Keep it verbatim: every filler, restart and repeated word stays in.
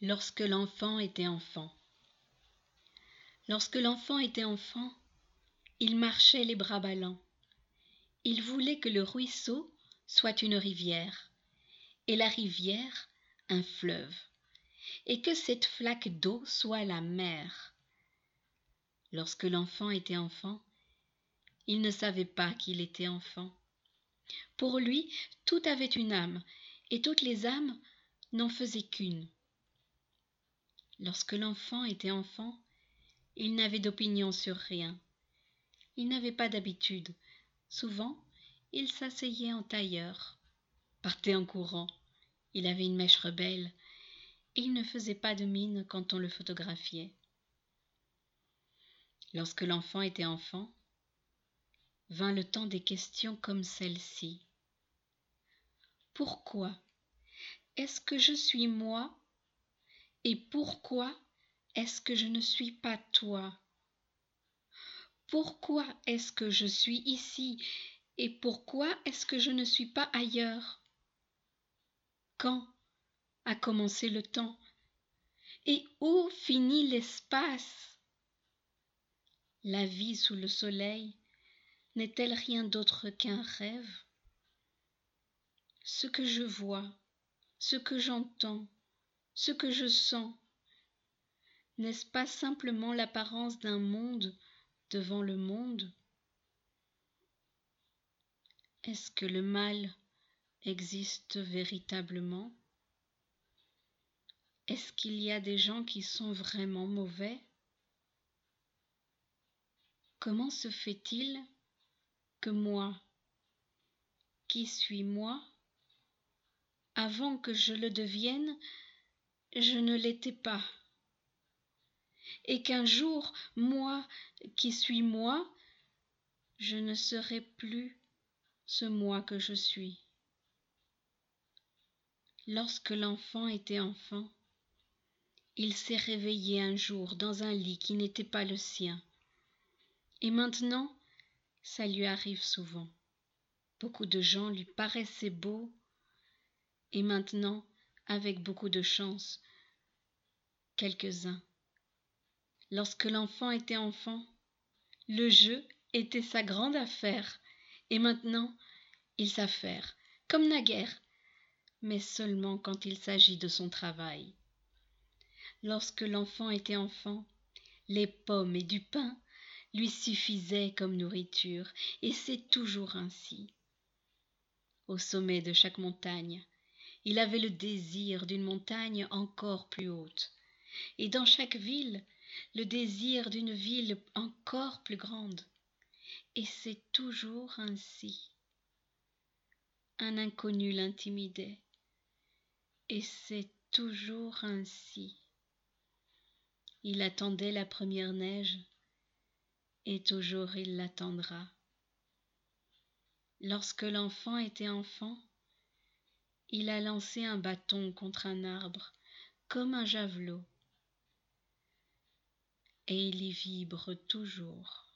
Lorsque l'enfant était enfant. Lorsque l'enfant était enfant, il marchait les bras ballants. Il voulait que le ruisseau soit une rivière, et la rivière un fleuve, et que cette flaque d'eau soit la mer. Lorsque l'enfant était enfant, il ne savait pas qu'il était enfant. Pour lui, tout avait une âme, et toutes les âmes n'en faisaient qu'une. Lorsque l'enfant était enfant, il n'avait d'opinion sur rien. Il n'avait pas d'habitude. Souvent, il s'asseyait en tailleur, partait en courant. Il avait une mèche rebelle, et il ne faisait pas de mine quand on le photographiait. Lorsque l'enfant était enfant, vint le temps des questions comme celle-ci. Pourquoi est-ce que je suis moi? Et pourquoi est-ce que je ne suis pas toi? Pourquoi est-ce que je suis ici? Et pourquoi est-ce que je ne suis pas ailleurs? Quand a commencé le temps? Et où finit l'espace? La vie sous le soleil n'est-elle rien d'autre qu'un rêve? Ce que je vois, ce que j'entends, ce que je sens, n'est-ce pas simplement l'apparence d'un monde devant le monde? Est-ce que le mal existe véritablement? Est-ce qu'il y a des gens qui sont vraiment mauvais? Comment se fait-il que moi, qui suis moi, avant que je le devienne, je ne l'étais pas, et qu'un jour, moi, qui suis moi, je ne serai plus ce moi que je suis? Lorsque l'enfant était enfant, il s'est réveillé un jour dans un lit qui n'était pas le sien. Et maintenant, ça lui arrive souvent. Beaucoup de gens lui paraissaient beaux, et maintenant, avec beaucoup de chance, quelques-uns. Lorsque l'enfant était enfant, le jeu était sa grande affaire, et maintenant, il s'affaire, comme naguère, mais seulement quand il s'agit de son travail. Lorsque l'enfant était enfant, les pommes et du pain lui suffisaient comme nourriture, et c'est toujours ainsi. Au sommet de chaque montagne, il avait le désir d'une montagne encore plus haute, et dans chaque ville, le désir d'une ville encore plus grande. Et c'est toujours ainsi. Un inconnu l'intimidait, et c'est toujours ainsi. Il attendait la première neige, et toujours il l'attendra. Lorsque l'enfant était enfant, il a lancé un bâton contre un arbre, comme un javelot, et il y vibre toujours.